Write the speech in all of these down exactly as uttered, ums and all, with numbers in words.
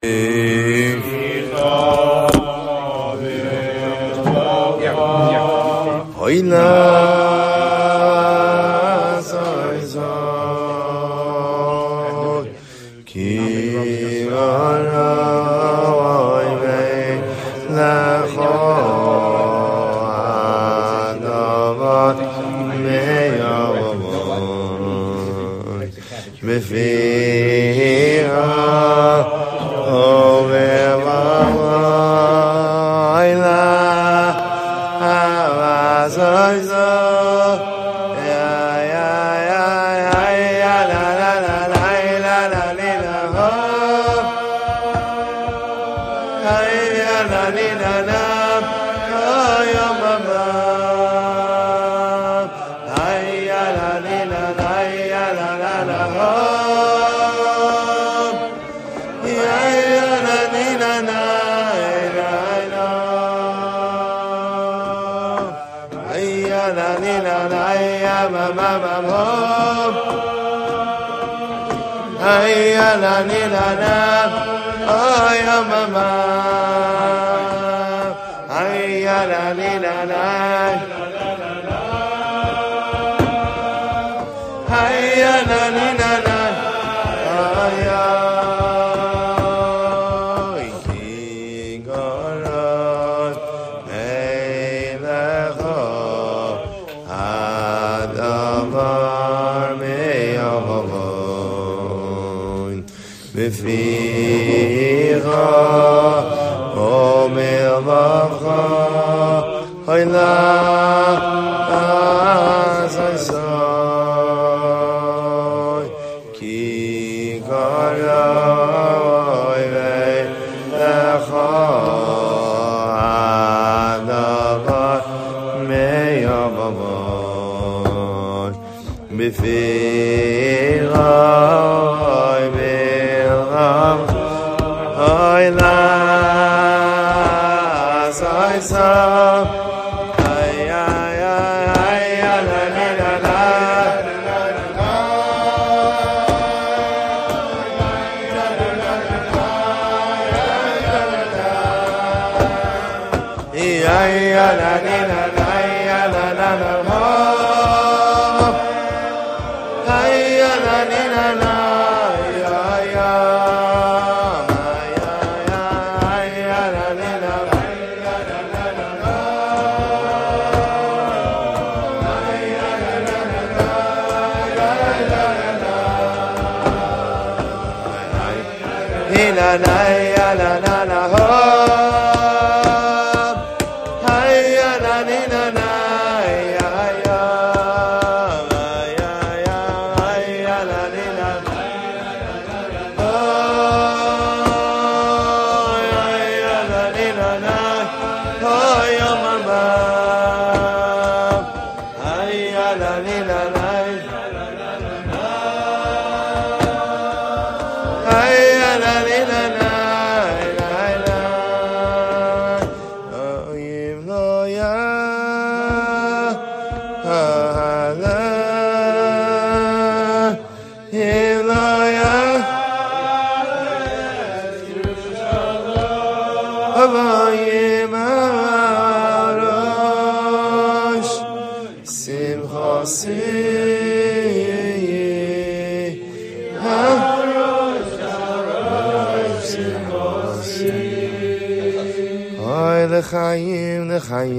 L'chaim,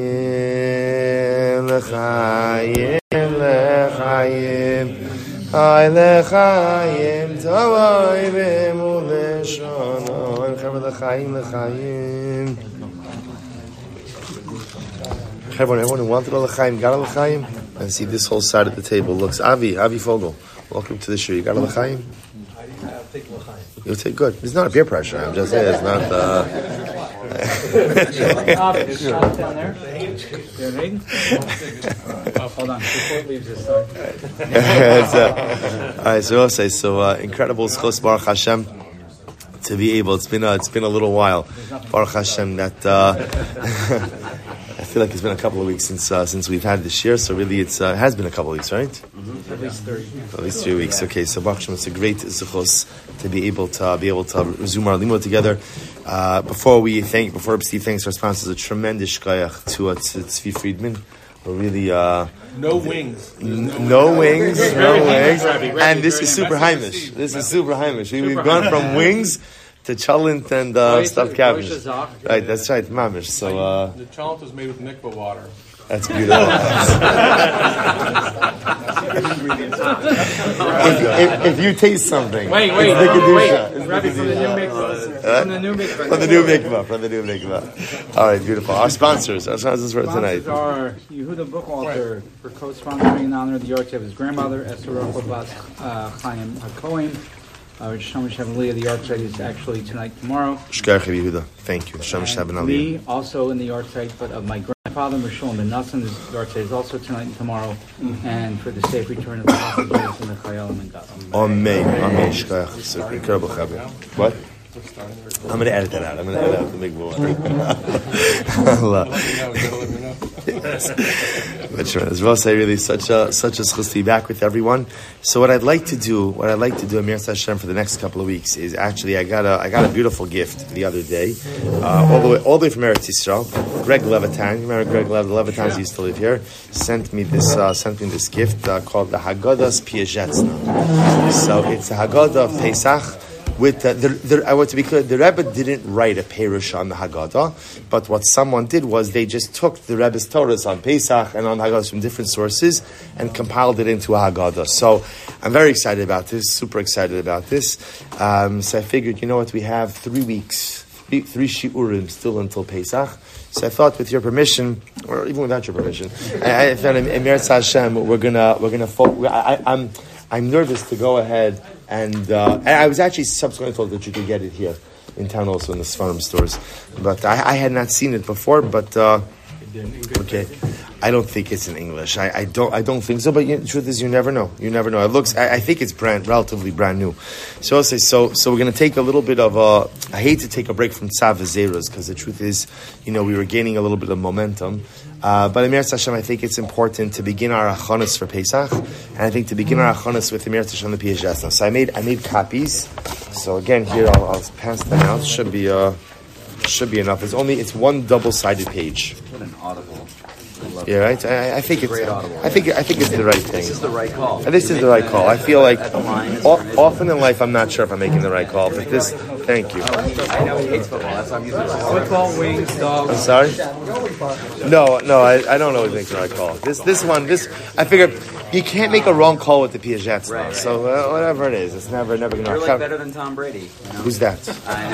l'chaim, l'chaim, l'chaim, ay l'chaim, tavai v'muleshana, l'chaim, l'chaim. Everyone, everyone who wanted a l'chaim, got a l'chaim, and see this whole side of the table looks. Avi, Avi Fogel, welcome to the show. You got a l'chaim? I'll take l'chaim. You'll take good. It's not a peer pressure. I'm just saying it's not. Uh, down there. You're reading? Oh, hold on. Before it leaves this side. uh, all right, so I'll say so. Uh, incredible schos Baruch Hashem to be able. It's been a, it's been a little while. Baruch Hashem that uh, feel like it's been a couple of weeks since uh, since we've had this year, so really it's uh, has been a couple of weeks, right? Mm-hmm. At least three. At least three weeks. Okay, so Baruch Hashem, it's a great zichus to be able to uh, be able to resume our limud together. Uh, before we thank, before Steve thanks our sponsors, a tremendous shkayach to uh, to Tzvi Friedman. We're really uh, no wings, n- no, no wings, no wings, and this is super Heimish. This is super Heimish. We, we've gone from wings to cholent and uh, stuffed cabbage. Right, that's right, mamish. So uh, the cholent is made with mikvah water. That's beautiful. if, if, if you taste something, wait, wait, it's the kedusha. wait. Rabbi, from the new mikvah, from the new mikvah, from the new mikvah, from the new mikvah. All right, beautiful. Our sponsors, our sponsors for tonight. Sponsors are Yehuda Bookwalter for co-sponsoring in honor of the yahrzeit of his grandmother, Esther Rachel Bas uh, Chaim HaKohen. Uh, Shem Shavali, the yahrzeit is actually tonight, tomorrow. Shkar Yehuda, thank you. Shem Shavali. Me, also in the yahrzeit, but of my grandfather, Mishul Ben Nassan, the yahrzeit is also tonight and tomorrow, mm-hmm. and for the safe return of the hostages and the Chayalim and God. Amen. Amen. Shkar. So incredible, Chabad. What? I'm going to edit that out. I'm going to edit out the big boy. But sure, as well say, really such a such a schus to be back with everyone. So what I'd like to do, what I'd like to do, Amir Hashem, for the next couple of weeks is actually I got a I got a beautiful gift the other day, uh, all the way all the way from Eretz Yisrael. Greg Levitan, you remember Greg Lev, the Levitans used to live here, sent me this uh, sent me this gift uh, called the Haggadah's Piazetzna. So it's a Haggadah of Pesach. With uh, the, the, I want to be clear, the Rebbe didn't write a Perush on the Haggadah, but what someone did was they just took the Rebbe's Torahs on Pesach and on Haggadahs from different sources and compiled it into a Haggadah. So I'm very excited about this, super excited about this. Um, so I figured, you know what, we have three weeks, three, three shiurim still until Pesach. So I thought, with your permission, or even without your permission, I, I thought, Emir Hashem, we're gonna we're gonna. Fo- I, I'm I'm nervous to go ahead. And, uh, and I was actually subsequently told that you could get it here in town, also in the Sfarim stores. But I, I had not seen it before. But uh, okay, I don't think it's in English. I, I don't. I don't think so. But you, the truth is, you never know. You never know. It looks. I, I think it's brand relatively brand new. So I'll say so. So we're going to take a little bit of a. I hate to take a break from Tzav Zeros because the truth is, you know, we were gaining a little bit of momentum. Uh, but Amir Hashem, I think it's important to begin our achonis for Pesach, and I think to begin our achonis with Amir Hashem the Piazetzna. So I made I made copies. So again, here I'll, I'll pass them out. Should be uh, should be enough. It's only it's one double sided page. What an audible. Yeah, right. I, I think it's. I think I think it's the right thing. This is the right call. And this is the right call. I feel like o- often in life I'm not sure if I'm making the right call, but this. Thank you. I know he hates football. That's why I'm using this. Football, wings, dogs. I'm sorry. No, no, I, I don't always make the right call. This this one, this I figured you can't make a wrong call with the Piazetzna. Right, right. So uh, whatever it is, it's never never gonna. You're like better than Tom Brady. You know? Who's that? I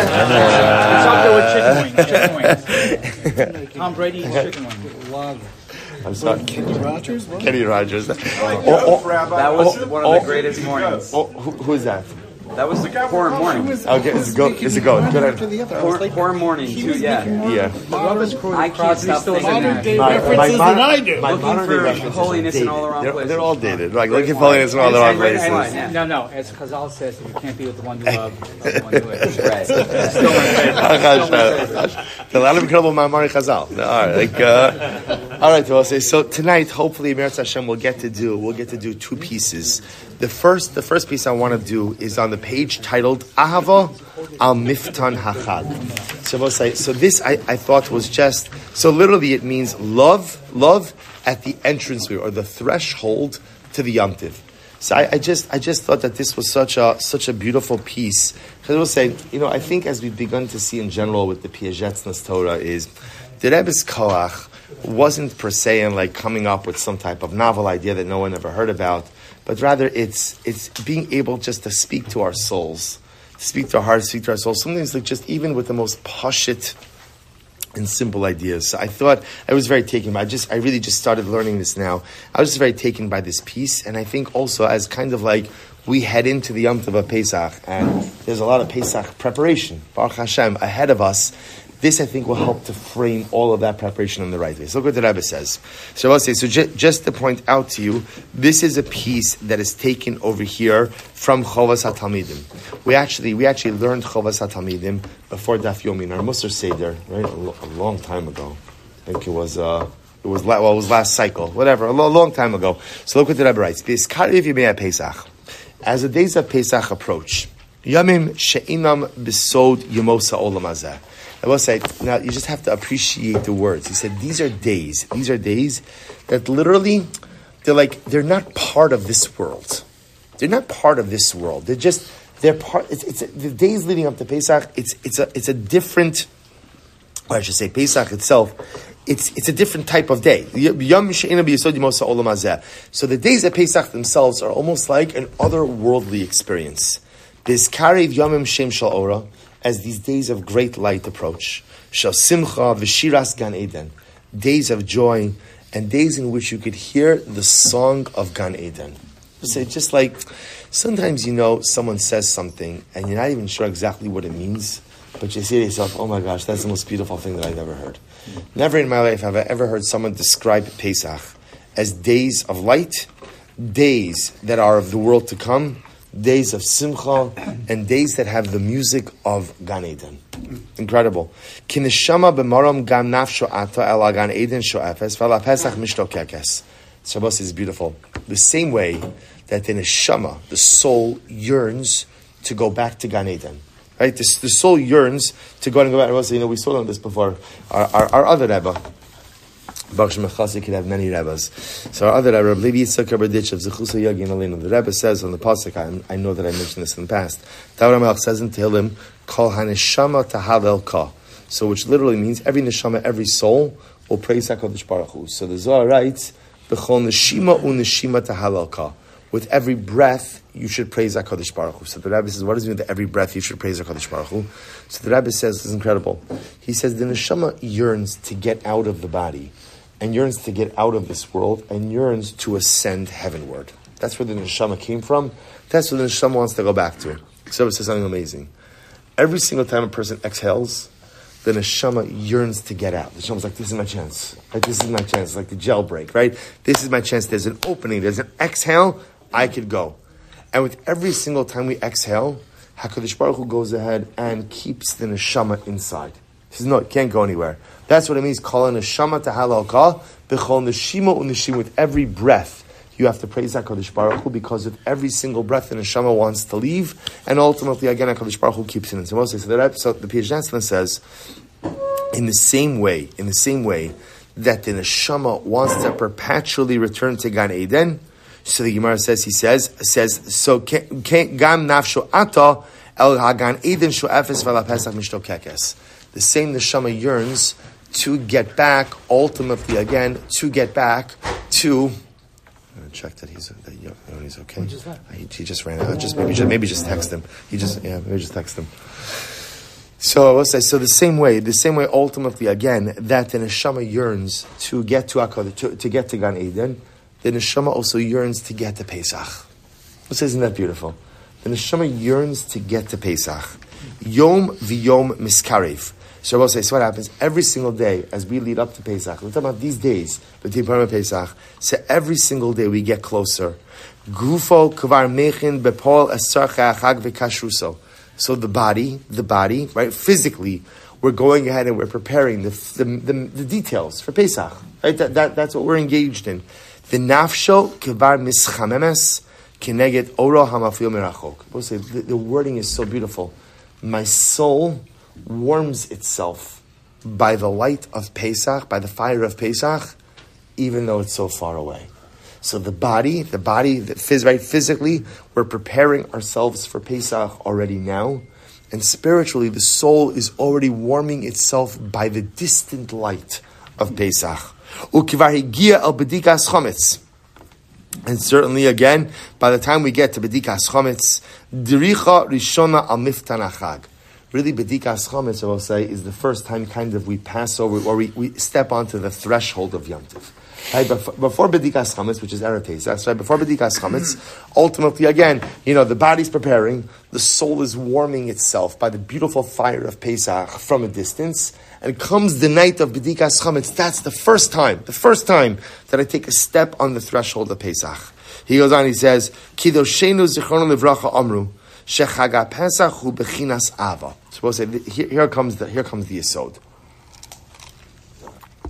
know. It's up there with chicken wings. Chicken wings. Tom Brady eats chicken wings. I'm sorry. Kenny Rogers? Kenny Rogers. Oh, oh, that was oh, one of the oh, greatest mornings. Oh, who, who's that? That was the Purim morning. Okay, it's a go. It's a go. Good idea. Purim morning too. Yeah. Yeah. I can't stop thinking modern day that. references than I do. My modern day references holiness in all the wrong they're, places. they're all dated. Like looking for holiness in all the wrong places. And, no, no. As Chazal says, if you can't be with the one you love, love the one you hate. Right. Still my favorite. A lot of incredible Ma'amari Chazal. All right. Like. Uh, all right. Well, say so tonight. Hopefully, Amir Hashem will get to do. We'll get to do two pieces. The first, the first piece I want to do is on the page titled Ahava al Miftan Hachag. So we'll say, so this I, I thought was just, so literally it means love, love at the entranceway or the threshold to the Yom Tiv. So I, I just, I just thought that this was such a, such a beautiful piece. Because we'll say, you know, I think as we've begun to see in general with the Piazetzna's Torah is, the Rebbe's Koach wasn't per se in like coming up with some type of novel idea that no one ever heard about. But rather, it's it's being able just to speak to our souls, speak to our hearts, speak to our souls. Sometimes, like just even with the most pashut and simple ideas. So I thought I was very taken by. I just I really just started learning this now. I was just very taken by this piece, and I think also as kind of like we head into the Yom Tov of Pesach, and there's a lot of Pesach preparation, Baruch Hashem, ahead of us. This, I think, will help to frame all of that preparation in the right way. So look what the Rebbe says. So I'll say, so ju- just to point out to you, this is a piece that is taken over here from Chovas HaTalmidim. We actually, we actually learned Chovas HaTalmidim before Daf Yomi in our Musar Seder, right, a, lo- a long time ago. I think it was, uh, it was, la- well, it was last cycle, whatever, a lo- long time ago. So look what the Rebbe writes. B'Iskariv Yemei Pesach. As the days of Pesach approach, Yamim she'inam b'sod Yemosa Olam Hazeh. I will say, now you just have to appreciate the words. He said, these are days, these are days that literally, they're like, they're not part of this world. They're not part of this world. They're just, they're part, it's, it's the days leading up to Pesach, it's, it's a, it's a different, or I should say Pesach itself, it's, it's a different type of day. Yom she'ena b'yesod Yemosa Olam Hazeh. So the days of Pesach themselves are almost like an otherworldly experience. B'Iskariv Yomim Shem Shel Ora, as these days of great light approach, Shel Simcha v'Shiras Gan Eden, days of joy, and days in which you could hear the song of Gan Eden. So it's just like, sometimes you know someone says something, and you're not even sure exactly what it means, but you say to yourself, oh my gosh, that's the most beautiful thing that I've ever heard. Never in my life have I ever heard someone describe Pesach as days of light, days that are of the world to come, days of simcha, and days that have the music of Gan Eden. Incredible. Kineshama b'maram gam nafsho ata ela Gan Eden sho'efes v'ala Pesach mishtokekes. Shabbos is beautiful. The same way that the neshama, the soul, yearns to go back to Gan Eden. Right? The, the soul yearns to go and go back. You know, we saw this before. Our, our, our other Rebbe, Baruch Shem Chassid, could have many Rebbes. So our other Rebbe, Levi Yitzchak Rebbe of Zechusa Yagin Alinu. The Rebbe says on the pasuk, I, I know that I mentioned this in the past. David HaMelech says in Tehillim, Kol HaNeshama Tahalel Ka. So which literally means every neshama, every soul will praise HaKadosh Baruch Hu. So the Zohar writes, B'chol Neshima u'Neshima Tahalel Ka. With every breath, you should praise HaKadosh Baruch Hu. So the Rebbe says, what does it mean that every breath you should praise HaKadosh Baruch Hu? So the Rebbe says, it's incredible. He says, the neshama yearns to get out of the body, and yearns to get out of this world, and yearns to ascend heavenward. That's where the neshama came from. That's where the neshama wants to go back to. So it says something amazing. Every single time a person exhales, the neshama yearns to get out. The neshama's like, this is my chance. Like, this is my chance. It's like the jailbreak, right? This is my chance. There's an opening. There's an exhale. I could go. And with every single time we exhale, HaKadosh Baruch Hu goes ahead and keeps the neshama inside. He says, no, it can't go anywhere. That's what it means. Kol neshama tahalal ka, b'chol neshima u'neshima. With every breath, you have to praise HaKadosh Baruch Hu, because with every single breath, the neshama wants to leave, and ultimately, again, HaKadosh Baruch Hu keeps it in. So Moshe, so the, so the P H Chancellor says, in the same way, in the same way that the neshama wants to perpetually return to Gan Eden, so the Gemara says, he says, says, so gam nafsho ata el hagan Eden sho'efes v'la Pesach mishtokekes. The same neshama yearns to get back, ultimately again, to get back to. I'm gonna check that he's that you know, he's okay. He, he just ran out. Just maybe just maybe just text him. He just yeah maybe just text him. So I will say, so the same way, the same way, ultimately again, that the neshama yearns to get to Akkad, to, to get to Gan Eden. The neshama also yearns to get to Pesach. What says, isn't that beautiful? The neshama yearns to get to Pesach. Yom v'yom miskarev. So I will say, so what happens? Every single day, as we lead up to Pesach, we're talking about these days, between Purim and Pesach, so every single day we get closer. Gufo kvar mechin bepol esarcha achag v'kashruso. So the body, the body, right, physically, we're going ahead and we're preparing the the, the, the details for Pesach. Right? That, that, that's what we're engaged in. The nafsho kevar mischamemes keneget oro hamafil merachok. We'll say the, the wording is so beautiful. My soul warms itself by the light of Pesach, by the fire of Pesach, even though it's so far away. So the body, the body, the phys, right, physically, we're preparing ourselves for Pesach already now. And spiritually, the soul is already warming itself by the distant light of Pesach. And certainly, again, by the time we get to Bedikas Chometz, Diricha Rishona Al Miftan Achag. Really, Bedikas Chometz, I will say, is the first time kind of we pass over, or we, we step onto the threshold of Yom Tov. Right, before Bedikas Chametz, which is Erev Pesach, right? Before Bedikas Chametz, ultimately, again, you know, the body's preparing, the soul is warming itself by the beautiful fire of Pesach from a distance, and comes the night of Bedikas Chametz. That's the first time, the first time that I take a step on the threshold of Pesach. He goes on, he says, Kidoshenu Zichrono Livracha Amru, Shechaga Pesach Hu Bechinas Ava. So we'll say, here, here comes the here comes the yesod.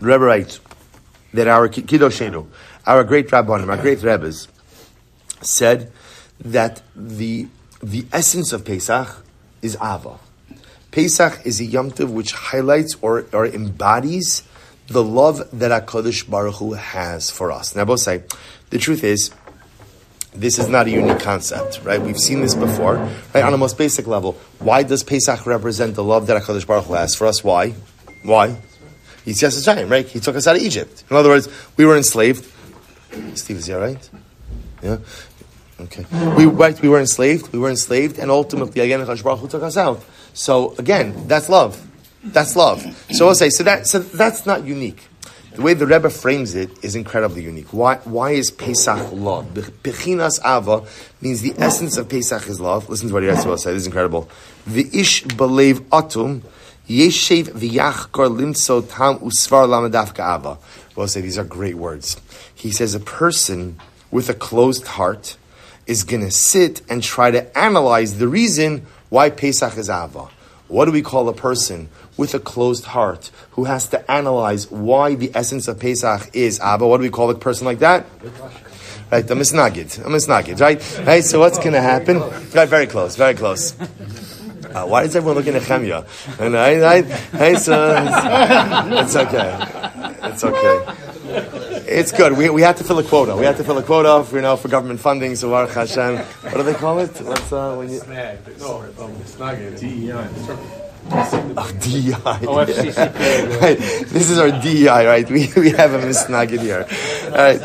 The Rebbe writes that our Kiddushenu, our great Rabbanim, our great Rebbes, said that the the essence of Pesach is Ava. Pesach is a Yom Tov which highlights or, or embodies the love that HaKadosh Baruch Hu has for us. Now, both say, the truth is, this is not a unique concept, right? We've seen this before, right? On a most basic level, why does Pesach represent the love that HaKadosh Baruch Hu has for us? Why? Why? He's Yisrael, right? He took us out of Egypt. In other words, we were enslaved. Steve, is that right? Yeah? Okay. We, right, we were enslaved, we were enslaved, and ultimately, again, HaKadosh Baruch Hu took us out. So, again, that's love. That's love. So I'll say, so that so that's not unique. The way the Rebbe frames it is incredibly unique. Why why is Pesach love? Bechinas Ava means the essence of Pesach is love. Listen to what he has to say. This is incredible. V'ish belev atum yeshev v'yachkor limtso tam usvar lamadaf ka'ava. We'll say these are great words. He says a person with a closed heart is going to sit and try to analyze the reason why Pesach is Ava. What do we call a person with a closed heart who has to analyze why the essence of Pesach is Ava? What do we call a person like that? Right, a misnagid. A misnagid, right? Right, so what's going to happen? Right, very close, very close. Uh, why is everyone looking at Chemya? And I, I, I, so it's, it's okay. It's okay. It's good. We we had to fill a quota. We had to fill a quota, for, you know, for government funding. So Baruch Hashem. What do they call it? What's uh, when you? No, it's not good. D E I. Oh, D E I. O F C C P. Right. This is our D E I, right? We we have a misnagid here. All right.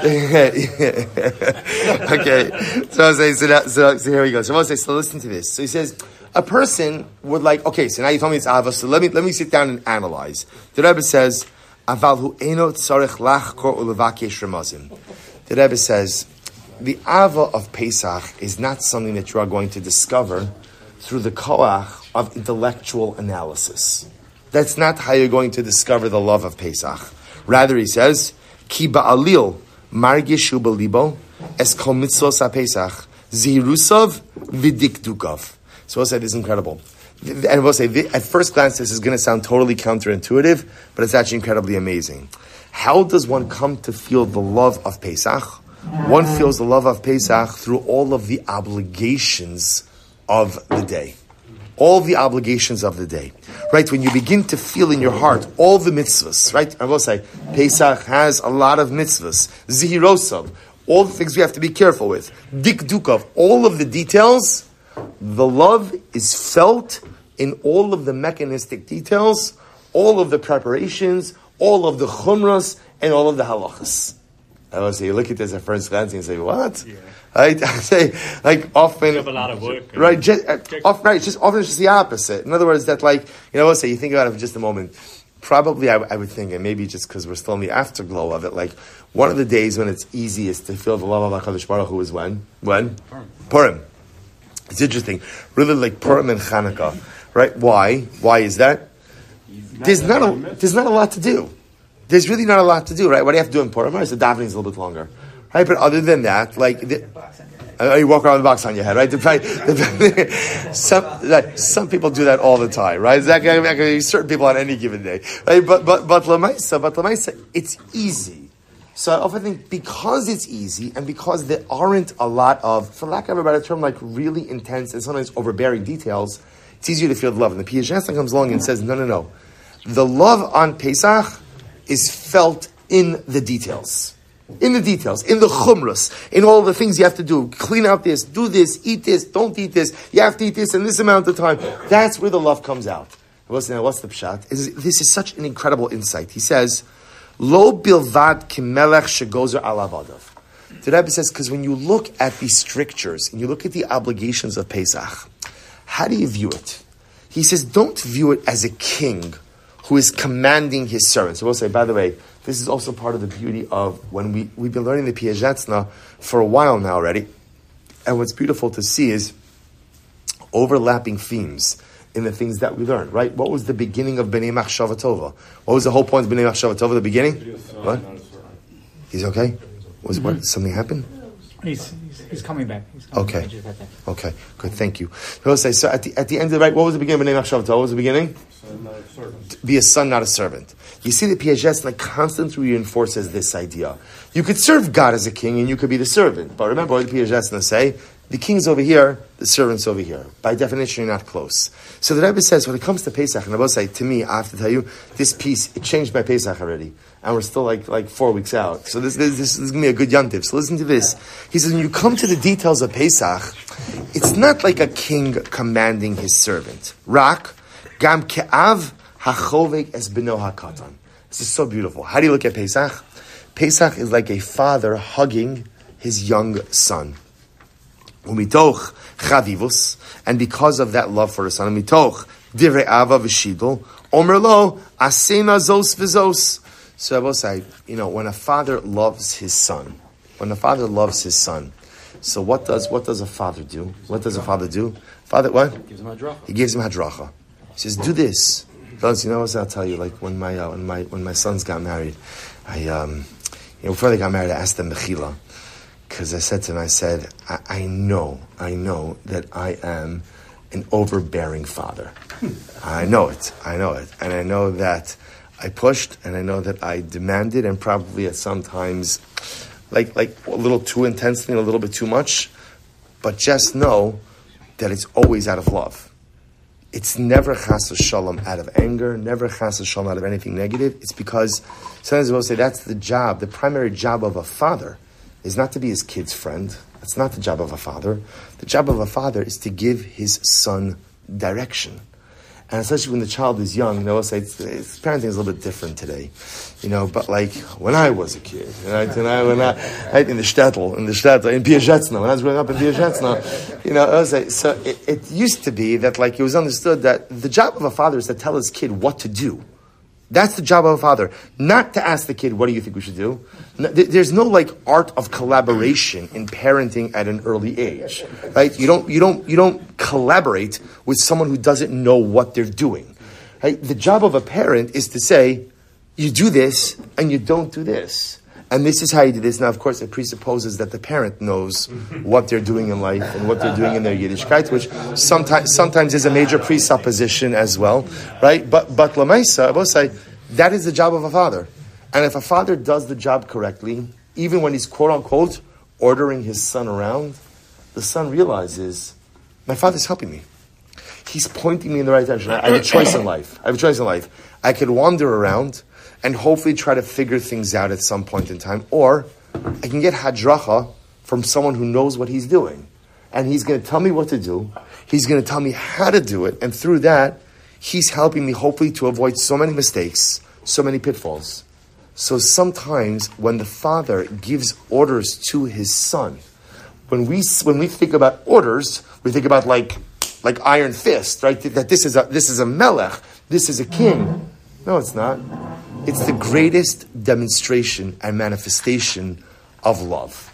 Okay. So I'll say so, that, so. So here we go. So I'll say. So listen to this. So he says, a person would like. Okay. So now you told me it's Ava. So let me let me sit down and analyze. The Rebbe says. The Rebbe says, the Ava of Pesach is not something that you are going to discover through the koach of intellectual analysis. That's not how you're going to discover the love of Pesach. Rather, he says, Ki ba'alil margishu b'libo es kol mitzvos ha-Pesach zihirusav v'dikdukav. So I said, this is incredible. And we'll say, at first glance, this is going to sound totally counterintuitive, but it's actually incredibly amazing. How does one come to feel the love of Pesach? One feels the love of Pesach through all of the obligations of the day. All the obligations of the day. Right? When you begin to feel in your heart all the mitzvahs, right? I will say, Pesach has a lot of mitzvahs. Zihirosav, all the things we have to be careful with. Dikdukov, all of the details. The love is felt in all of the mechanistic details, all of the preparations, all of the chumras, and all of the halachas. I would say, you look at this at first glance and say, what? Yeah. Right? I say, like, often... You have a lot of work. Right, just, uh, off, right, just, often it's just the opposite. In other words, that like, you know, I would say, you think about it for just a moment, probably I, I would think, and maybe just because we're still in the afterglow of it, like, one of the days when it's easiest to feel the love of HaKadosh Baruch Hu is when? When? Purim. Purim. It's interesting. Really like Purim and Chanukah, right? Why? Why is that? There's not a, there's not a lot to do. There's really not a lot to do, right? What do you have to do in Purim? Right? So davening is a little bit longer, right? But other than that, like, the, uh, you walk around with a box on your head, right? The, some like, some people do that all the time, right? Exactly. Certain people on any given day, right? But but but lamaisa, but lamaisa, it's easy. So I often think because it's easy and because there aren't a lot of, for lack of a better term, like really intense and sometimes overbearing details, it's easier to feel the love. And the Piaget comes along and says, no, no, no. The love on Pesach is felt in the details. In the details, in the chumras, in all the things you have to do. Clean out this, do this, eat this, don't eat this. You have to eat this in this amount of time. That's where the love comes out. What's, now, what's the pshat? This is such an incredible insight. He says, Lo bilvad kimelech shegozer alavadav. The Rebbe says, because when you look at the strictures and you look at the obligations of Pesach, how do you view it? He says, don't view it as a king who is commanding his servants. So we'll say, by the way, this is also part of the beauty of when we, we've been learning the Piaget for a while now already. And what's beautiful to see is overlapping themes in the things that we learned, right? What was the beginning of Bnei Machshava Tova? What was the whole point of Bnei Machshava Tova, the beginning? What? He's okay? Was what? Something happened? He's, he's, he's coming back. He's coming okay. back. Okay, good, thank you. So, say, so at the, at the end of the, right, what was the beginning of Bnei Machshava Tova? What was the beginning? Be a son, not a servant. You see, the Piagetz constantly reinforces this idea. You could serve God as a king and you could be the servant. But remember what the Piagetz say? The king's over here, the servant's over here. By definition, you're not close. So the Rebbe says, when it comes to Pesach, and I will say, to me, I have to tell you, this piece, it changed my Pesach already. And we're still like like four weeks out. So this, this, this is going to be a good yontiv. So listen to this. He says, when you come to the details of Pesach, it's not like a king commanding his servant. Rak, gam ke'av hachovek es beno hakatan. This is so beautiful. How do you look at Pesach? Pesach is like a father hugging his young son. Umitoch chavivus, and because of that love for his son, umitoch divrei ava v'shidol, omer lo asena zos v'zos. So I will say, you know, when a father loves his son, when a father loves his son, so what does what does a father do? What does a father do? Father, what? Gives him hadracha. He gives him hadracha. He says, "Do this." Fellas, you know what I'll tell you? Like when my uh, when my when my sons got married, I um, you know, before they got married, I asked them mechila. Because I said to him, I said, I, I know, I know that I am an overbearing father. I know it, I know it. And I know that I pushed, and I know that I demanded, and probably at some times, like, like a little too intensely and a little bit too much. But just know that it's always out of love. It's never chas v'shalom out of anger, never chas v'shalom out of anything negative. It's because, sometimes we'll say, that's the job, the primary job of a father is not to be his kid's friend. That's not the job of a father. The job of a father is to give his son direction. And especially when the child is young, you know, I'll say it's, it's, parenting is a little bit different today. You know, but like when I was a kid, right, and I, when I, right, in the shtetl, in the shtetl, in Piazetzna, when I was growing up in Piazetzna, you know, I was like, so it, it used to be that like it was understood that the job of a father is to tell his kid what to do. That's the job of a father. Not to ask the kid, what do you think we should do? No, there's no like art of collaboration in parenting at an early age. Right? You don't you don't you don't collaborate with someone who doesn't know what they're doing. Right? The job of a parent is to say, you do this and you don't do this. And this is how you do this. Now, of course, it presupposes that the parent knows what they're doing in life and what they're doing in their Yiddishkeit, which sometimes sometimes is a major presupposition as well, right? But but Lamaisa, I will say, that is the job of a father. And if a father does the job correctly, even when he's quote unquote ordering his son around, the son realizes, my father's helping me. He's pointing me in the right direction. I have a choice in life. I have a choice in life. I could wander around and hopefully try to figure things out at some point in time. Or I can get hadracha from someone who knows what he's doing. And he's going to tell me what to do. He's going to tell me how to do it. And through that, he's helping me hopefully to avoid so many mistakes, so many pitfalls. So sometimes when the father gives orders to his son, when we when we think about orders, we think about like like iron fist, right? That this is a this is a melech, this is a king. No, it's not. It's the greatest demonstration and manifestation of love.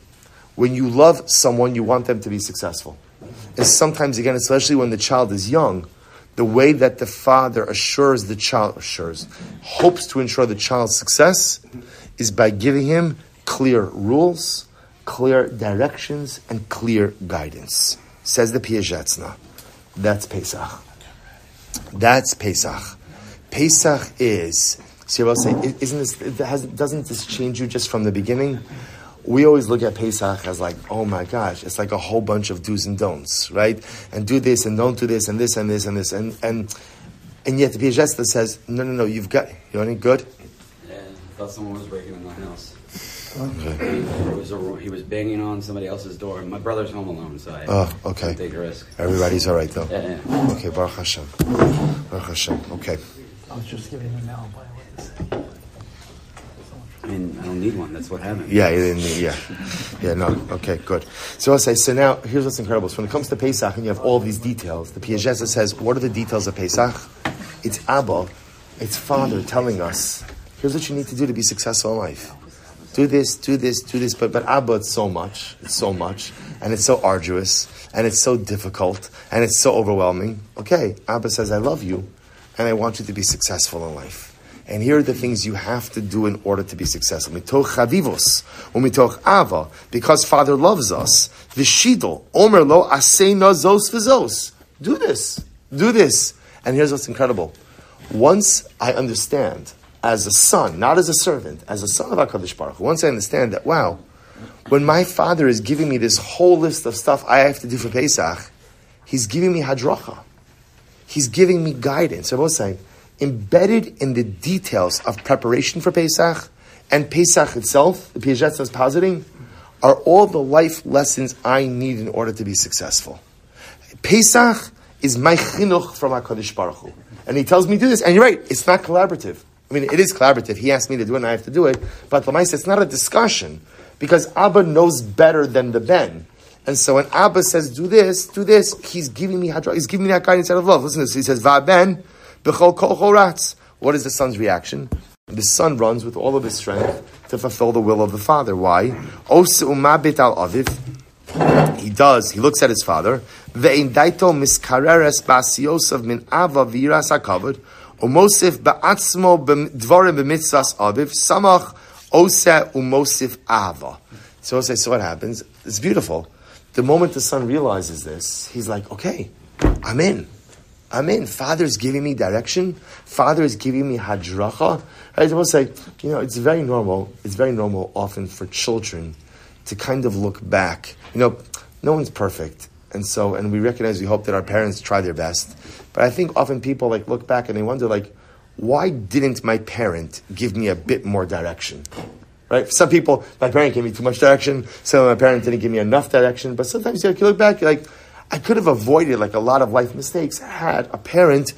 When you love someone, you want them to be successful. And sometimes, again, especially when the child is young, the way that the father assures the child, assures, hopes to ensure the child's success is by giving him clear rules, clear directions, and clear guidance. Says the Piazetzna. That's Pesach. That's Pesach. Pesach is... See what I'll say? Isn't this, it has, doesn't this change you just from the beginning? We always look at Pesach as like, oh my gosh, it's like a whole bunch of do's and don'ts, right? And do this and don't do this and this and this and this. And and, and yet the Piazetzna says, no, no, no, you've got, you want any good? Yeah, I thought someone was breaking in the house. Okay. He, was a, he was banging on somebody else's door. My brother's home alone, so I oh, okay. can't take a risk. Everybody's all right, though? Yeah, yeah. Okay, Baruch Hashem. Baruch Hashem, okay. I was just giving him now, by the way. I mean, I don't need one. That's what happened. Yeah, you didn't need, yeah. Yeah, no, okay, good. So I'll say, so now, here's what's incredible. So when it comes to Pesach, and you have all these details, the Piazetzna says, what are the details of Pesach? It's Abba, it's Father telling us, here's what you need to do to be successful in life. Do this, do this, do this, but, but Abba, it's so much, it's so much, and it's so arduous, and it's so difficult, and it's so overwhelming. Okay, Abba says, I love you, and I want you to be successful in life. And here are the things you have to do in order to be successful. Mitoch chavivos, umitoch ava, because Father loves us. V'shidol, omer lo aseina zos v'zos. Do this, do this. And here's what's incredible. Once I understand, as a son, not as a servant, as a son of HaKadosh Baruch Hu, once I understand that, wow, when my father is giving me this whole list of stuff I have to do for Pesach, he's giving me hadracha. He's giving me guidance. I will say, embedded in the details of preparation for Pesach and Pesach itself, the Piaget is positing, are all the life lessons I need in order to be successful. Pesach is my chinuch from HaKadosh Baruch Hu. And he tells me to do this. And you're right, it's not collaborative. I mean, it is collaborative. He asked me to do it and I have to do it. But Lamaisa, it's not a discussion. Because Abba knows better than the Ben. And so when Abba says, do this, do this, he's giving me hadra, he's giving me that guidance out of love. Listen to this. He says, Va ben, b'chol kol choratz. What is the son's reaction? The son runs with all of his strength to fulfill the will of the father. Why? Ose umabit al aviv. He does. He looks at his father. Ve'in daito miskareres ba'asiyosav min ava v'iras hakavod. Umosif ba'atzmo dvarim b'mitzvas aviv. Samach ose umosif ava. So, so what happens? It's beautiful. The moment the son realizes this, he's like, okay, I'm in. I'm in. Father's giving me direction. Father is giving me hadracha. I will say, you know, it's very normal. It's very normal often for children to kind of look back. You know, no one's perfect. And so, and we recognize, we hope that our parents try their best. But I think often people like look back and they wonder like, why didn't my parent give me a bit more direction? Right? For some people, my parent gave me too much direction. Some of my parents didn't give me enough direction. But sometimes you, like, you look back, you're like, I could have avoided like a lot of life mistakes had a parent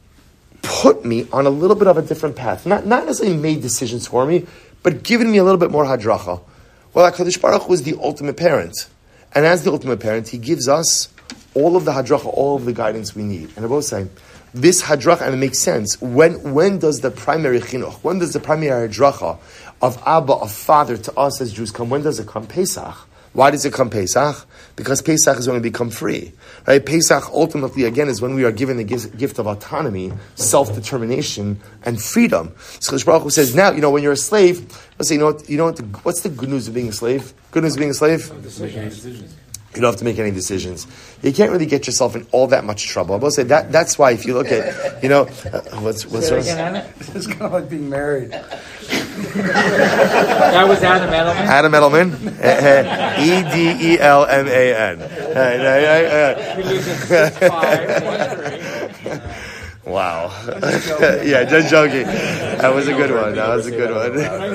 put me on a little bit of a different path. Not, not necessarily made decisions for me, but given me a little bit more hadracha. Well, HaKadosh Baruch Hu was the ultimate parent. And as the ultimate parent, he gives us all of the hadracha, all of the guidance we need. And I will say, this hadracha, and it makes sense, when when does the primary chinuch, when does the primary hadracha of Abba, of Father, to us as Jews come? When does it come? Pesach. Why does it come Pesach? Because Pesach is when we become free. Right? Pesach ultimately, again, is when we are given the gift of autonomy, self-determination, and freedom. So Kadosh Baruch Hu says, now, you know, when you're a slave, let's say, you know what, you know what the, what's the good news of being a slave? Good news of being a slave? Decisions. You don't have to make any decisions. You can't really get yourself in all that much trouble. I will say that that's why if you look at, you know, uh, what's what's Say it again, Anna? It's kind of like being married. That was Adam Edelman. Adam Edelman, E D E L M A N. He loses six, five, one, three. Wow. Yeah, just joking. That was a good one. That was a good one.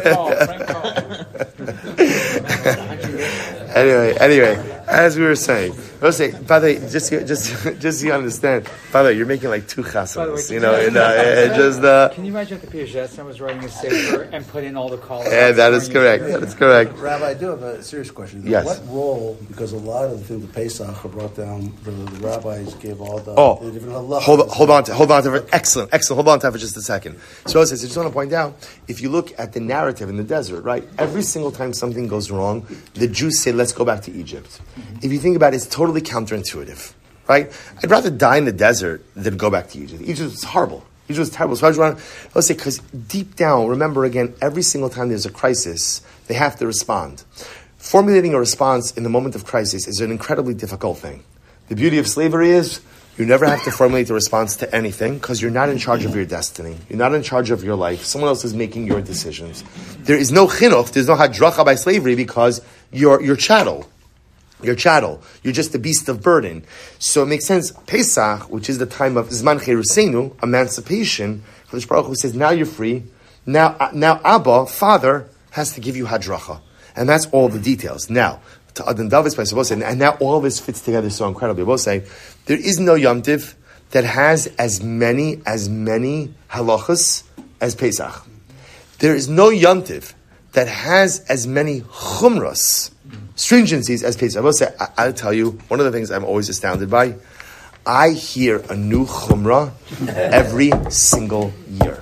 Anyway, anyway, as we were saying, let's say, by the way, just just just so you understand, by the way, you're making like two chassanas, you know, and, uh, and just uh, Can you imagine if the Piaget was writing a sefer and put in all the callers? Yeah, that is correct. That is correct. Rabbi, I do have a serious question. Yes. What role, because a lot of the things the Pesach are brought down, the, the rabbis gave all the, Oh, the different halachas. hold on, hold on, to, hold on to it. Excellent, excellent. Hold on to it for just a second. So I just want to point out, if you look at the narrative in the desert, right, every single time something goes wrong, the Jews say, let's go back to Egypt. Mm-hmm. If you think about it, it's totally counterintuitive, right? I'd rather die in the desert than go back to Egypt. Egypt was horrible. Egypt was terrible. So I just want to, let's say, because deep down, remember again, every single time there's a crisis, they have to respond. Formulating a response in the moment of crisis is an incredibly difficult thing. The beauty of slavery is you never have to formulate a response to anything because you're not in charge of your destiny. You're not in charge of your life. Someone else is making your decisions. There is no chinuch, there's no hadracha by slavery because you're, you're chattel. You're chattel. You're just a beast of burden. So it makes sense. Pesach, which is the time of Zman Cherusenu, emancipation, Kadosh Baruch Hu says, now you're free. Now, uh, now Abba, Father, has to give you hadracha. And that's all the details. Now, to Adon David's place, I will say, and now all this fits together so incredibly. I will say, there is no Yom Tiv that has as many, as many halachas as Pesach. There is no Yom Tiv that has as many chumras, stringencies as Pesach. I will say, I, I'll tell you, one of the things I'm always astounded by, I hear a new chumrah every single year.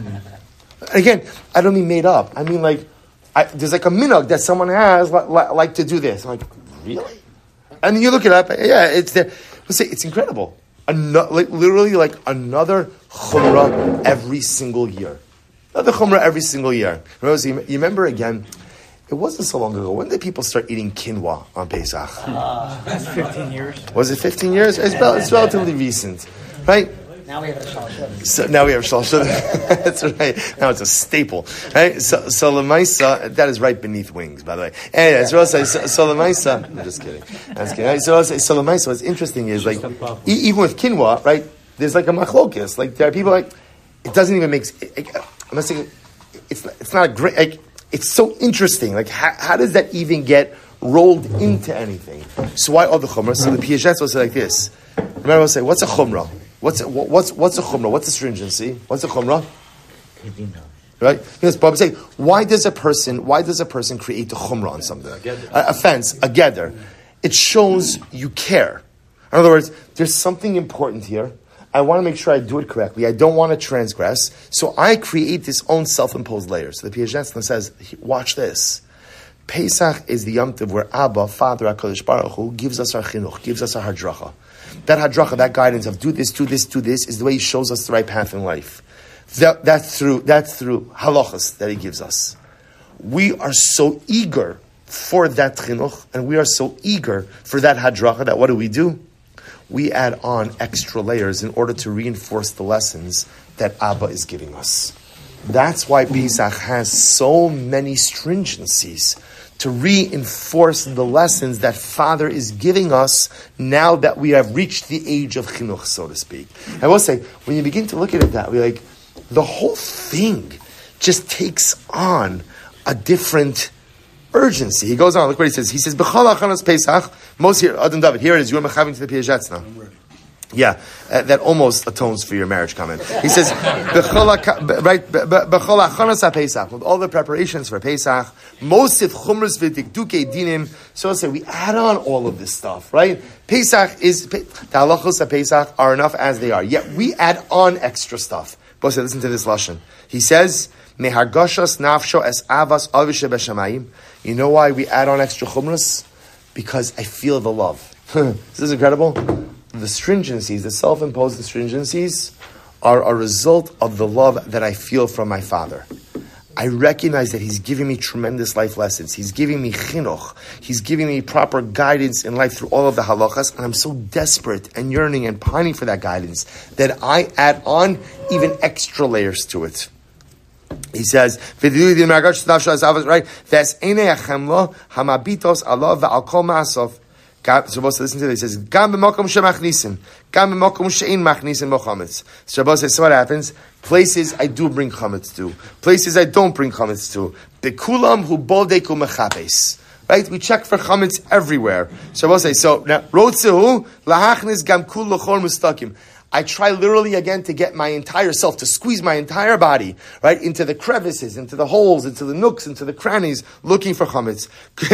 Again, I don't mean made up. I mean like, I, there's like a minhag that someone has like, like, like to do this. I'm like, really? And then you look it up, yeah, it's there. Let's say it's incredible. Ano- like literally like another chumrah every single year. Another chumrah every single year. Remember, you remember again, it wasn't so long ago. When did people start eating quinoa on Pesach? Uh, that's fifteen years. Was it fifteen years? It's, it's relatively recent, right? Now we have a shalshut. So now we have shalshut. That's right. Now it's a staple, right? So, so lemaisa, that is right beneath wings, by the way. Anyway, so so, so lemaisa. I'm just kidding. I'm just kidding. Right? So, so lemaisa. What's interesting is like e- even with quinoa, right? There's like a machlokes. Like there are people like it doesn't even make. Like, I'm not saying it's it's not a great. Like it's so interesting. Like how, how does that even get rolled into anything? So why all the chumrah? So the Piagetz will say like this. Remember, I'll say, what's a chumrah? What's a, what's what's a chumrah? What's a stringency? What's a chumrah? Right? Yes, Bob saying, why does a person why does a person create a chumrah on something? A offense, a gather. It shows you care. In other words, there's something important here. I want to make sure I do it correctly. I don't want to transgress. So I create this own self-imposed layer. So the Piagetz says, watch this. Pesach is the Yom Tov where Abba, Father HaKadosh Baruch Hu, gives us our chinuch, gives us our hadracha. That hadracha, that guidance of do this, do this, do this, is the way He shows us the right path in life. That, that's through that's through halachas that He gives us. We are so eager for that chinuch, and we are so eager for that hadracha that what do we do? We add on extra layers in order to reinforce the lessons that Abba is giving us. That's why Pesach has so many stringencies, to reinforce the lessons that Father is giving us now that we have reached the age of chinuch, so to speak. I will say, when you begin to look at it that way, like, the whole thing just takes on a different urgency. He goes on, look what he says. He says, B'chol achanos Pesach, most here, Adam David, here it is, you're mechaving to the Piagetz now. Yeah, uh, that almost atones for your marriage comment. He says, right, b'chol achanos Pesach, with all the preparations for Pesach, mosif chumras v'dikduke dinim. So I say we add on all of this stuff, right? Pesach is the halachos of Pesach are enough as they are. Yet we add on extra stuff. But listen to this lashon. He says, mehargashas nafsho es avas avishe b'shamayim. You know why we add on extra chumras? Because I feel the love. This is incredible. The stringencies, the self-imposed stringencies, are a result of the love that I feel from my Father. I recognize that He's giving me tremendous life lessons. He's giving me chinuch. He's giving me proper guidance in life through all of the halachas, and I'm so desperate and yearning and pining for that guidance that I add on even extra layers to it. He says, right? That's ene achemlo hamabitos Allah ve'al kol ma'asov. God, Shabbos, listen to this. He says, "Gam b'makom shemachnisin, gam b'makom she'in machnisin mochametz." Shabbos says, so what happens? Places I do bring chametz to, places I don't bring chametz to. Bekulam hu bodeku mechapes. Right? We check for chametz everywhere. Shabbos says, so now rotzehu lahachnis gam kul l'chol mustakim. I try literally again to get my entire self, to squeeze my entire body, right, into the crevices, into the holes, into the nooks, into the crannies, looking for chametz.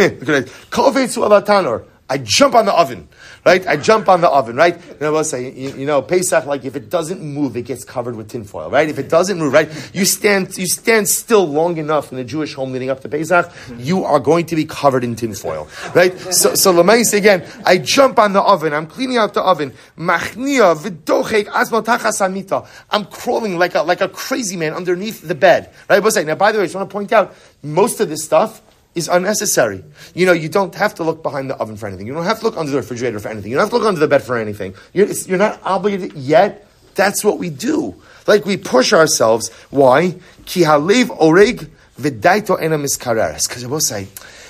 Kovetzu ala tanor. I jump on the oven, right? I jump on the oven, right? You know, we'll say, you, you know, Pesach, like if it doesn't move, it gets covered with tinfoil, right? If it doesn't move, right? You stand, you stand still long enough in the Jewish home leading up to Pesach, you are going to be covered in tinfoil, right? So, so Lamais again, I jump on the oven, I'm cleaning out the oven. Machnia v'dochek asmo tachas hamita. I'm crawling like a like a crazy man underneath the bed, right? We'll say, now, by the way, I just want to point out, most of this stuff is unnecessary. You know, you don't have to look behind the oven for anything. You don't have to look under the refrigerator for anything. You don't have to look under the bed for anything. You're, you're not obligated yet. That's what we do. Like we push ourselves. Why? Ki halev oreg v'daito ena miskareres. Because I will say,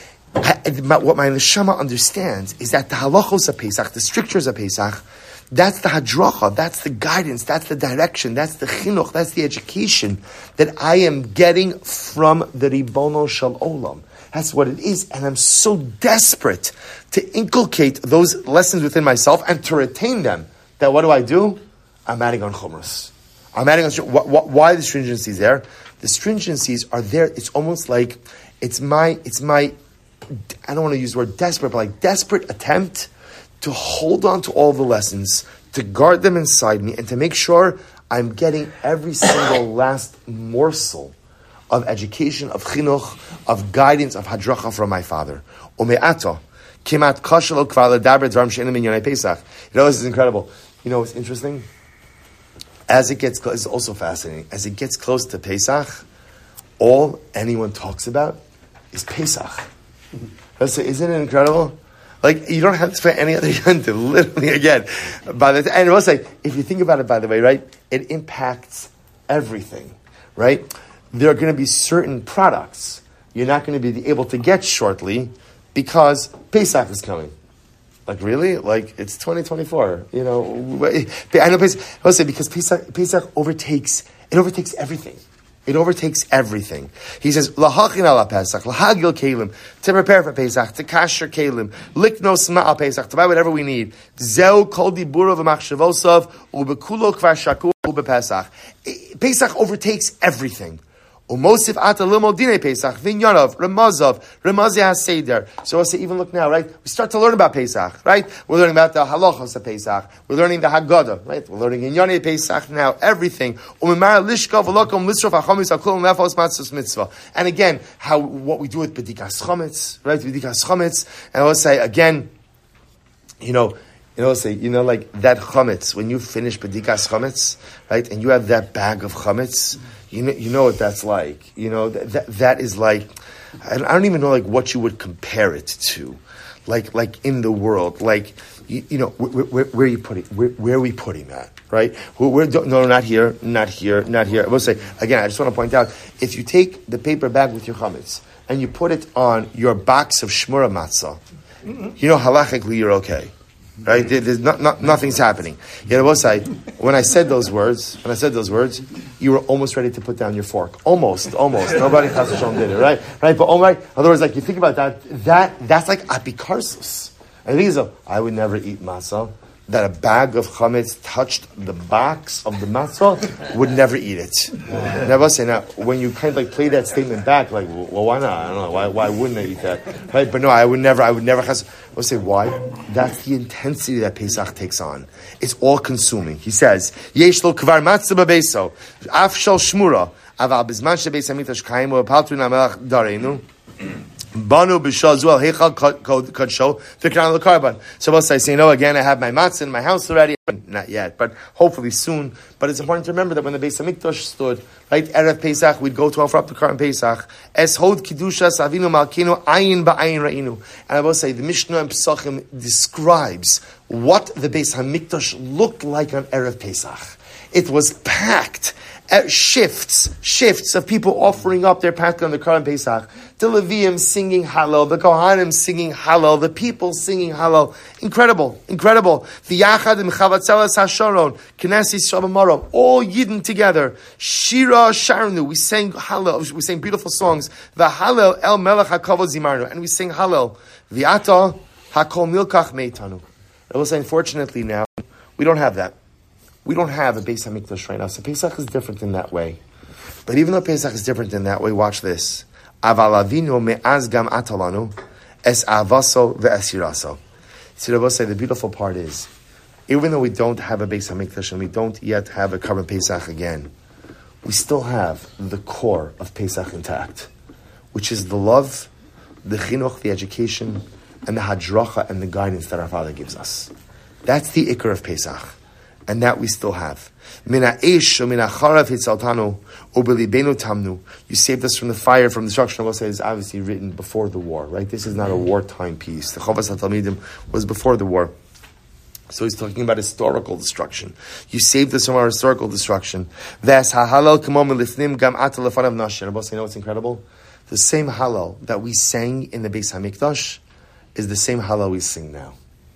what my neshama understands is that the halachos of Pesach, the strictures of Pesach, that's the hadracha, that's the guidance, that's the direction, that's the chinuch, that's the education that I am getting from the Ribono Shel Olam. That's what it is. And I'm so desperate to inculcate those lessons within myself and to retain them that what do I do? I'm adding on chumras. I'm adding on, wh- wh- why the stringencies there? The stringencies are there. It's almost like, it's my, it's my, I don't want to use the word desperate, but like desperate attempt to hold on to all the lessons, to guard them inside me, and to make sure I'm getting every single last morsel of education, of chinuch, of guidance, of hadracha from my Father. Ume'ato, kimat kashalo kvar ledaber dvarim she'enim minyonei Pesach. You know, this is incredible. You know what's interesting? As it gets close, it's also fascinating. As it gets close to Pesach, all anyone talks about is Pesach. So isn't it incredible? Like, you don't have to spend any other yontif, literally, again. By the, and I will say, if you think about it, by the way, right, it impacts everything, right? There are going to be certain products you're not going to be able to get shortly because Pesach is coming. Like, really? Like, it's twenty twenty-four, you know? I know Pesach, I will say, because Pesach, Pesach overtakes, it overtakes everything. It overtakes everything. He says, "Lahachin ala Pesach, lahagil kelim," to prepare for Pesach, to kasher kelim, liknos ma'al Pesach, to buy whatever we need. Zeu kol diburav v'machshavosav ubekulo kvar shakur ubepesach. Pesach overtakes everything. Umosif ata limodine Pesach vinyanav remazov remazi haseder. So also even look now, right? We start to learn about Pesach, right? We're learning about the halachos of Pesach. We're learning the Haggadah, right? We're learning Inyane Pesach now. Everything. Umimar lishka v'lokom lisrof hachamitz hakulam nefos matzos mitzvah. And again, how what we do with bedikas chametz, right? Bedikas chametz, and I will say again, you know. You know, say, you know, like that chametz, when you finish bedikas chametz, right, and you have that bag of chametz, you know, you know what that's like. You know, that that, that is like, I don't even know like what you would compare it to, like like in the world, like you, you know, where, where, where are you putting, where, where are we putting that, right? We're, we're, no, not here, not here, not here. I will say again, I just want to point out, if you take the paper bag with your chametz and you put it on your box of shmura matzah, you know, halachically you're okay. Right? There's not, not, nothing's happening. Yet I will say, when I said those words, when I said those words, you were almost ready to put down your fork. Almost, almost. Nobody Chas V'Shalom did it, right? Right? But oh my, in other words, like you think about that, that that's like apikarsus. I think so. I would never eat matzah. That a bag of chametz touched the box of the matzah, would never eat it. Never say now. When you kind of like play that statement back, like, well, why not? I don't know. Why? Why wouldn't I eat that? Right? But no, I would never. I would never. Has. I would say why? That's the intensity that Pesach takes on. It's all consuming. He says, "Yesh lo kvar matzah bebeso, af shel shmura, aval bizman shebeis hamikdash kaimu apaltu namelach dareinu." Banu b'shazwell heichal kadsho v'kran l'karban. So we'll say, so you know, again, I have my matzah in my house already. Not yet, but hopefully soon. But it's important to remember that when the Beis Hamikdash stood, right, Erev Pesach, we'd go to offer up the Karban Pesach. Es hod kidushas avinu malkinu ayin ba'ayin ra'inu. And I will say, the Mishnah and Pesachim describes what the Beis Hamikdash looked like on Erev Pesach. It was packed. Uh, shifts, shifts of people offering up their pack on the Karban Pesach. The Leviim singing Hallel, the Kohanim singing Hallel, the people singing Hallel. Incredible, incredible. The Yachad and Chavatzelas HaSharon, Knesset Shabamarom, all Yidden together. Shira Sharnu, we sang Hallel, we sang beautiful songs. The Hallel El Melech HaKavod Zimarnu, and we sing Hallel. V'ata HaKol Milkach Meitanu. I will say, unfortunately now, we don't have that. We don't have a Beis Hamikdash right now, so Pesach is different in that way. But even though Pesach is different in that way, watch this. Aval avinu me'az gam atalanu es avaso ve'esiraso. See, I will say the beautiful part is, even though we don't have a Beis Hamikdash and we don't yet have a Karban Pesach again, we still have the core of Pesach intact, which is the love, the chinuch, the education, and the hadracha and the guidance that our Father gives us. That's the ikar of Pesach. And that we still have. Mina eish or mina charav hitzaltanu ubelibenu tamnu. You saved us from the fire, from destruction. I will say, is obviously written before the war, right? This is not a wartime piece. The Chovas HaTalmidim was before the war. So he's talking about historical destruction. You saved us from our historical destruction. Ves hahalal kamom lifnim gam ata lefanav nashin. I will say, you know what's incredible? The same halal that we sang in the Beis Hamikdash is the same halal we sing now.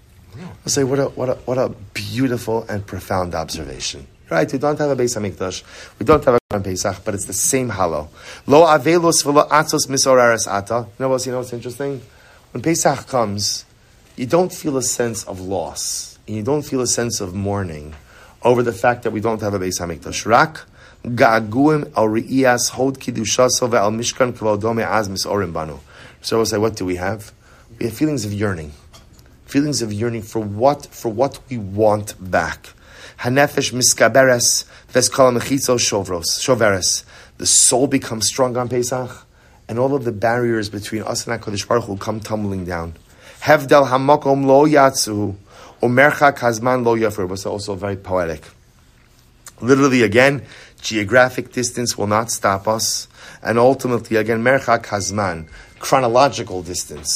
I'll say, what a what a what a beautiful and profound observation. Right? We don't have a Beis Hamikdash, we don't have a Karban Pesach, but it's the same halal. Lo avelos v'lo atzos misoraris ata. You know what's you know what's interesting? When Pesach comes, you don't feel a sense of loss, and you don't feel a sense of mourning over the fact that we don't have a Beis Hamikdash. Rak ga'aguim al ri'iyas hod kidushaso ve'al mishkan k'vodo me'az misorim banu. So we'll say, what do we have? We have feelings of yearning. Feelings of yearning for what for what we want back. Hanefesh miskaberes veskala mechitzo shovros shoveres. The soul becomes strong on Pesach, and all of the barriers between us and HaKadosh Baruch Hu come tumbling down. Hevdel hamakom lo yatzu umerchak hazman lo yafer was also very poetic. Literally, again, geographic distance will not stop us, and ultimately, again, merchak hazman, chronological distance,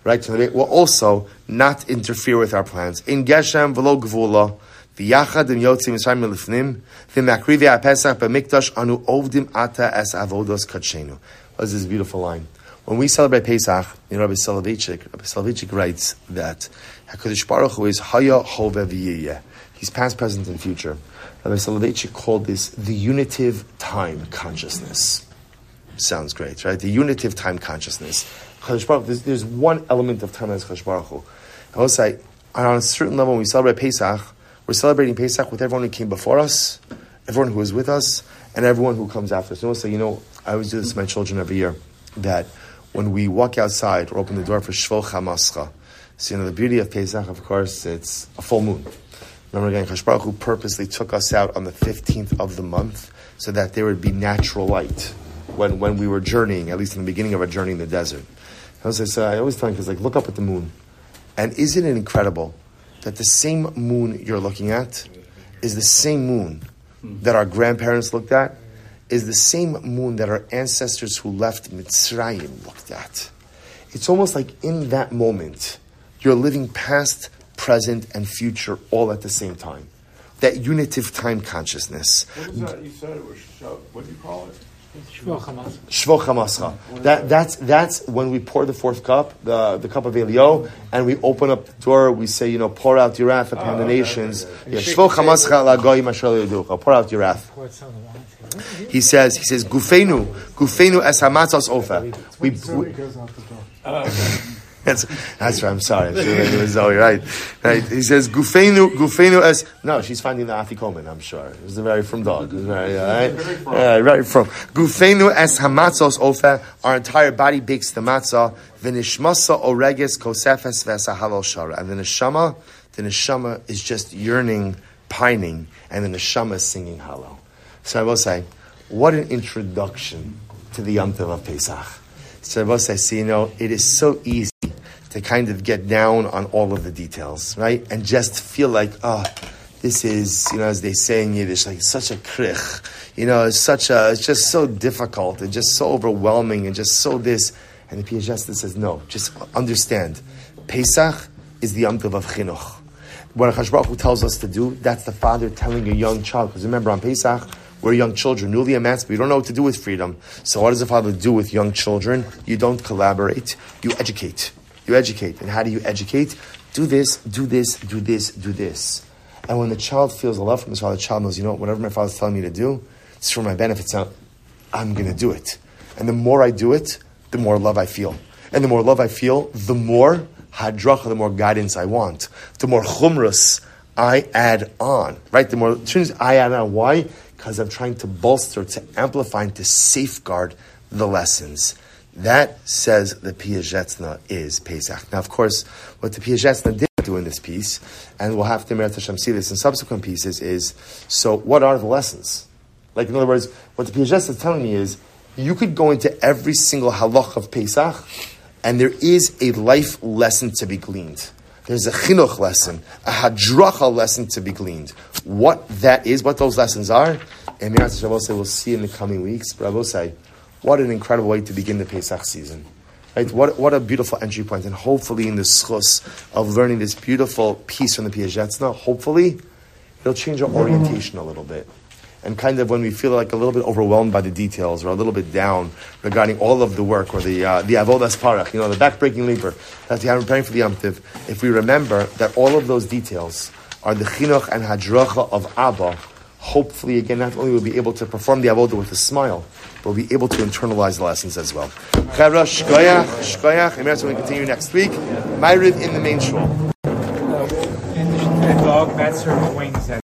right? So they will also not interfere with our plans. In Geshem v'lo gvula, v'yachad im yotzim Mitzrayim milifnim, v'makrivi ha'pesach b'mikdash anu ovdim ata es avodos kadshenu. What's this beautiful line? When we celebrate Pesach, you know, Rabbi Soloveitchik, Rabbi Soloveitchik writes that HaKadosh Baruch Hu is Haya Hove V'yiyeh. He's past, present, and future. Rabbi Soloveitchik called this the unitive time consciousness. Sounds great, right? The unitive time consciousness. Kadosh Baruch, there's, there's one element of time that's Kadosh Baruch Hu. I will say, on a certain level, when we celebrate Pesach, we're celebrating Pesach with everyone who came before us, everyone who was with us, and everyone who comes after us. And also, you know, I always do this to my children every year, that when we walk outside or open the door for Shvo Chamascha, so you know, the beauty of Pesach, of course, it's a full moon. Remember again, Kadosh Baruch Hu purposely took us out on the fifteenth of the month so that there would be natural light when, when we were journeying, at least in the beginning of our journey in the desert. I always, say, I always tell kids, like, look up at the moon. And isn't it incredible that the same moon you're looking at is the same moon that our grandparents looked at, is the same moon that our ancestors who left Mitzrayim looked at. It's almost like in that moment, you're living past, present, and future all at the same time. That unitive time consciousness. What is that? You said it was, what do you call it? Shvo Chamascha. Shvo Chamascha. That, that's, that's when we pour the fourth cup, the, the cup of Elio, and we open up the door, we say, you know, pour out your wrath upon the nations. Shvo Chamascha la goyim asher le'educha. Pour out your wrath. He says, he says, Gufenu, Gufenu es hamatzos ofer. We, we That's, that's right. I'm sorry. It was Zoe, right? Right. He says, "Gufenu, Gufenu as." No, she's finding the afikomen. I'm sure. It was a very from dog. It was very, right? Yeah, very from. Gufenu as hamatzos ofer. Our entire body bakes the matzah. V'nishmasa oreges kosefes v'sahalol shara. And the neshama, the neshama is just yearning, pining, and the neshama is singing halal. So I will say, what an introduction to the Yom Tov of Pesach. So I will say, see, you know, it is so easy to kind of get down on all of the details, right? And just feel like, oh, this is, you know, as they say in Yiddish, like such a krich. You know, it's such a, it's just so difficult and just so overwhelming and just so this. And the Piaget says, no, just understand. Pesach is the Yom Tov of Chinuch. What HaKadosh Baruch Hu tells us to do, that's the father telling a young child. Because remember, on Pesach, we're young children, newly emancipated. We don't know what to do with freedom. So what does the father do with young children? You don't collaborate, you educate. You educate. And how do you educate? Do this, do this, do this, do this. And when the child feels a love from his father, the child knows, you know, whatever my father's telling me to do, it's for my benefit. So I'm going to do it. And the more I do it, the more love I feel. And the more love I feel, the more hadracha, the more guidance I want. The more chumrus I add on. Right? The more tunes I add on. Why? Because I'm trying to bolster, to amplify, and to safeguard the lessons. That, says the Piazetzna, is Pesach. Now, of course, what the Piazetzna did do in this piece, and we'll have to Me'er Hashem see this in subsequent pieces, is, so what are the lessons? Like, in other words, what the Piazetzna is telling me is, you could go into every single halach of Pesach, and there is a life lesson to be gleaned. There's a chinuch lesson, a hadracha lesson to be gleaned. What that is, what those lessons are, and Me'er Hashem we'll see in the coming weeks, but I will say, what an incredible way to begin the Pesach season. Right? What what a beautiful entry point. And hopefully in the schus of learning this beautiful piece from the Piazetzna, hopefully it'll change our orientation a little bit. And kind of when we feel like a little bit overwhelmed by the details or a little bit down regarding all of the work or the uh, the avodas parach, you know, the back-breaking labor that we have preparing for the Yom Tov, if we remember that all of those details are the chinuch and hadracha of Abba, hopefully, again, not only will we be able to perform the avodah with a smile, but we'll be able to internalize the lessons as well. Chevra, shkoyach, shkoyach. And we'll continue next week. Ma'ariv in the main shul. And the dog, that's her wings.